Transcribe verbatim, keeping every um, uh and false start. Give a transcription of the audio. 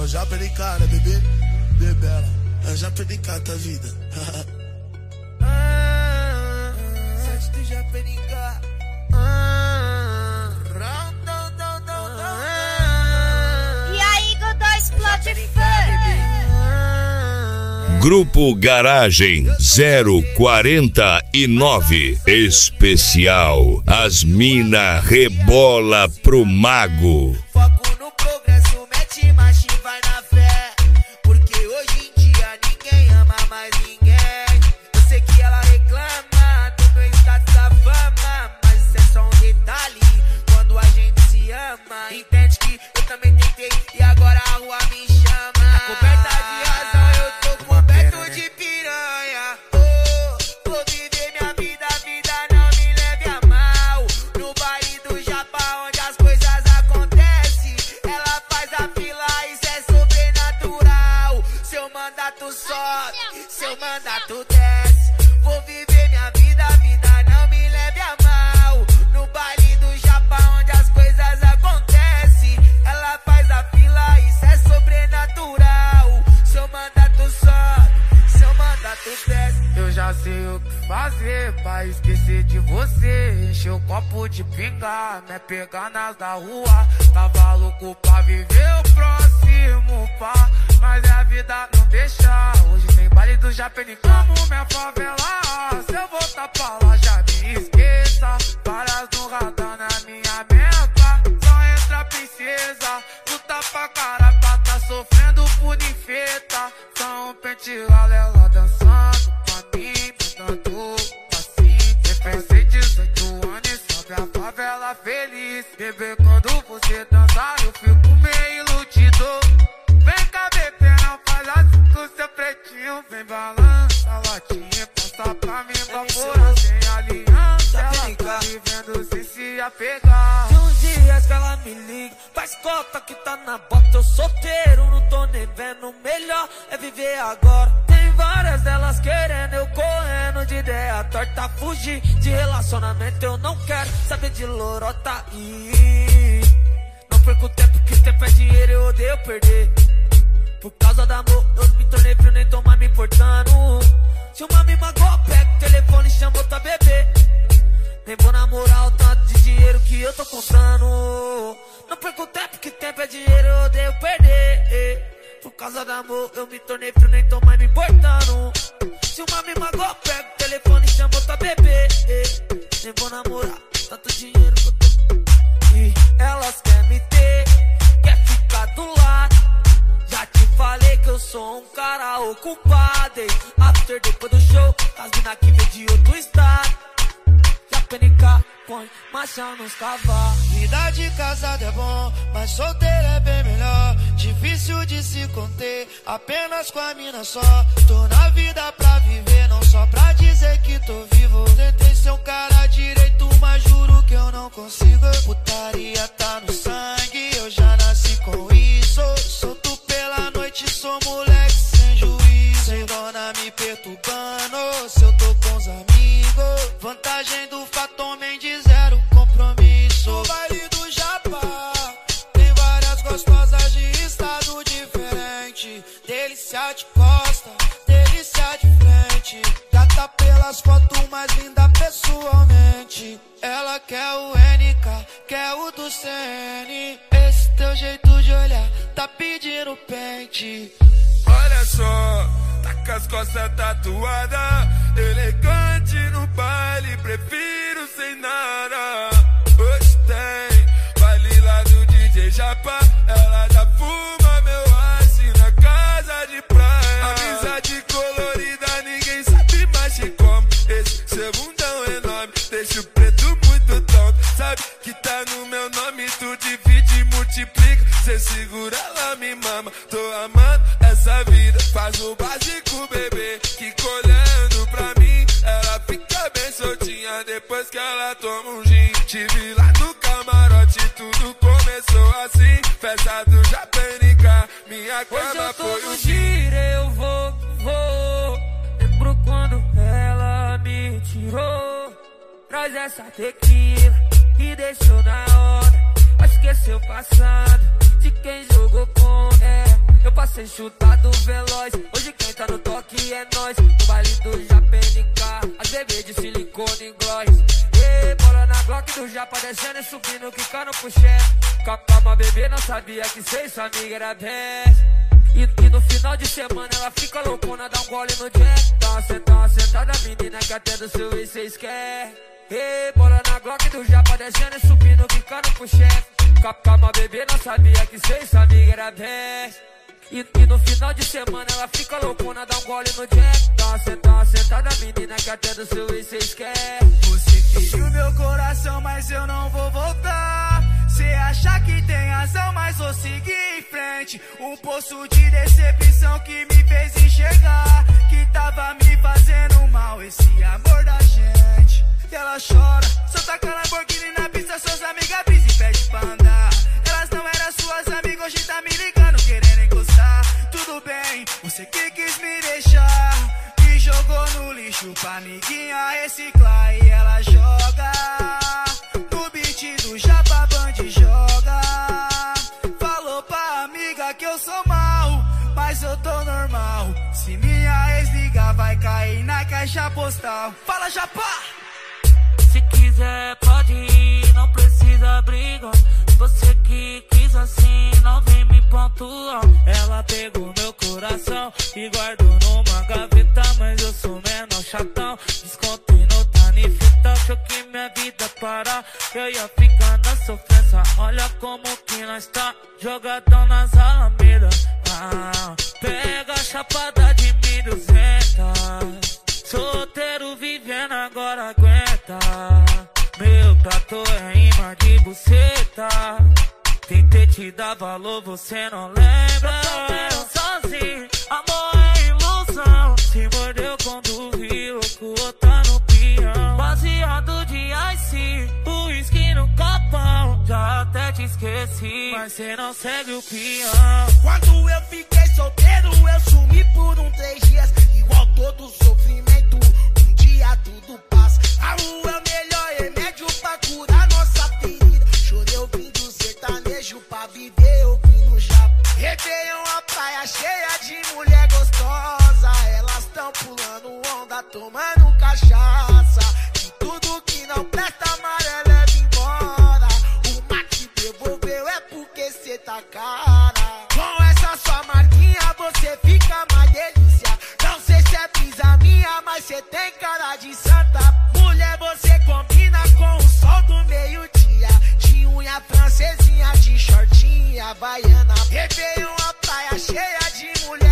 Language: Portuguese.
Eu já perdi cara, bebê, bebela. Eu já perdi cara da vida. Sete do já perdi cara. E aí, Godó, explode funk. Grupo Garagem zero quarenta e nove. Especial. As mina rebola pro mago. Foco no progresso, mete marcha e vai na fé. Porque hoje em dia ninguém ama mais ninguém. Eu sei que ela reclama do meu status da fama, mas isso é só um detalhe quando a gente se ama. Entende que eu também tentei e agora a rua me chama. Coberta de razão, eu tô coberto de piranha. Oh, vou viver minha vida, a vida não me leve a mal. No baile do Japão, onde as coisas acontecem, ela faz a fila, isso é sobrenatural. Seu mandato sobe, seu mandato desce. Vou viver minha vida, a vida não me leve a mal. No baile do Japão, onde as coisas acontecem, ela faz a fila, isso é sobrenatural. Seu mandato sobe, seu mandato desce. Eu já sei o que fazer pra esquecer de você. Encher o copo de pinga, me pegar nas da rua. Tava louco pra viver o próximo pá, mas a vida não deixa. Hoje tem baile do Japenicão, amo minha favela. Se eu voltar pra lá já me esqueça. Várias no radar na minha meca. Só entra princesa, luta pra cara pra tá sofrendo por infeta. Só um pente ela dançando pra mim, mandando assim. Defensei dezoito anos e sobre a favela feliz. Bebê, quando você dançar eu fico meio iludido. Vem cá, bebê, não faz assim com seu pretinho. Vem balança a latinha, passa pra mim, vapora sem aliança. Ela tá vivendo sem se apegar. De uns dias que ela me liga, faz cota que tá na bota. Eu solteiro, não tô nem vendo. Melhor é viver agora. Tem várias delas querendo, eu correndo de ideia torta. Fugir de relacionamento, eu não quero saber de lorota. E não perco tempo, que tempo é dinheiro, eu odeio perder. Por causa da amor, eu me tornei frio, nem tô mais me importando. Se uma me magoa, pega o telefone e chama outra bebê. Nem vou namorar o tanto de dinheiro que eu tô contando. Não perco tempo, que tempo é dinheiro, eu odeio perder. Por causa do amor, eu me tornei frio, nem tô mais me importando. Se uma me magoa, pega o telefone e chama outra bebê. Nem vou namorar tanto dinheiro que eu tô. E elas querem me ter, quer ficar do lado. Já te falei que eu sou um cara ocupado. After depois do show, as mina que vem de outro estado. P N K, põe marcha nos cavalos. Vida de casado é bom, mas solteiro é bem melhor. Difícil de se conter, apenas com a mina só. Tô na vida pra viver, não só pra dizer que tô vivo. Tentei ser um cara direito, mas juro que eu não consigo. Putaria tá no sangue, eu já nasci com isso. Solto pela noite, sou moleque sem juízo. Sem dona me perturbando, se eu tô com os amigos. Vantagem do Fatom de zero compromisso. No baile do Japá tem várias gostosas de estado diferente. Delícia de costa, delícia de frente. Gata pelas fotos, mais linda pessoalmente. Ela quer o N K, quer o do C N. Esse teu jeito de olhar tá pedindo pente. Olha só, tá com as costas tatuadas, elegante no baile, prefiro sem nada. Hoje tem baile lá do D J Japa, ela já fuma meu ice na casa de praia. Amizade colorida, ninguém sabe mais de como. Esse seu bundão enorme deixa o preto muito tonto. Sabe que tá no meu nome, tu divide e multiplica. Cê segura, ela me mama, tô amando essa vida. Faz o básico, bebê, que colhendo pra mim. Ela fica bem soltinha depois que ela toma um gin. Te vi lá no camarote, tudo começou assim. Festa do Japenica, minha cama foi o giro, eu vou, vou. Lembro quando ela me tirou. Traz essa tequila e deixou na onda. Esqueceu o passado de quem jogou com. É, passei chutado veloz. Hoje quem tá no toque é nós. No baile do Japa N K, as bebê de silicone em gloss. E bola na Glock do Japa descendo e subindo, quicando pro chefe. Calma, bebê, não sabia que cê e sua amiga era best. E, e no final de semana ela fica loucona, dá um gole no jack. Dá uma sentada, uma sentada, menina, que até do seu ex cês quer. E bola na Glock do Japa descendo e subindo, quicando pro chefe. Calma, bebê, não sabia que cê e sua amiga era best. E, e no final de semana ela fica loucona, dá um gole no jack. Dá uma sentada, uma sentada, menina, que até do seu ex cês quer. Você feriu meu coração, mas eu não vou voltar. Cê acha que tem razão, mas vou seguir em frente. Um poço de decepção que me fez enxergar que tava me fazendo mal esse amor da gente. E ela chora, solta aquela Lamborghini na pista, suas amigas brisa e pede pra andar. Elas não eram suas amigas, hoje tá me ligando, querendo encostar. Tudo bem, você que quis me deixar, me jogou no lixo pra amiguinha reciclar. E ela joga no beat do Japa Band, joga. Falou pra amiga que eu sou mal, mas eu tô normal. Se minha ex ligar, vai cair na caixa postal. Fala, Japa! Se quiser pode ir, não precisa briga. Você que quis assim, não vem me pontuar. Ela pegou meu coração e guardou numa gaveta, mas eu sou menor chatão. Descontei no Tanifita, achou que minha vida parar, eu ia ficar na sofrência. Olha como que nós tá, jogadão nas alamedas. Ah, pega a chapada de mil e duzentos. Solteiro vivendo agora aguenta. Meu prato é imã de buceta. Tentei te dar valor, você não lembra. Solteiro sozinho, amor é ilusão. Se mordeu quando viu que o outro tá no peão. Baseado de ice, uísque no copão. Já até te esqueci, mas cê não segue o peão. Quando eu fiquei solteiro, eu sumi por um três dias. Igual todo sofrimento, um dia tudo passa. A rua é o melhor remédio pra curar nossa ferida. Chorei ouvindo sertanejo pra viver ouvindo Japa. Réveillon, a praia cheia de mulher gostosa. Elas tão pulando onda, tomando cachaça. De tudo que não presta, amarelo leva embora. Uma que devolveu é porque cê tá cara. Com essa sua marquinha você fica mais delícia. Não sei se é brisa minha, mas cê tem cara de santa. Mulher, você combina com o sol do meio-dia. De unha francesinha, de shortinha, havaiana. Réveillon, a praia cheia de mulher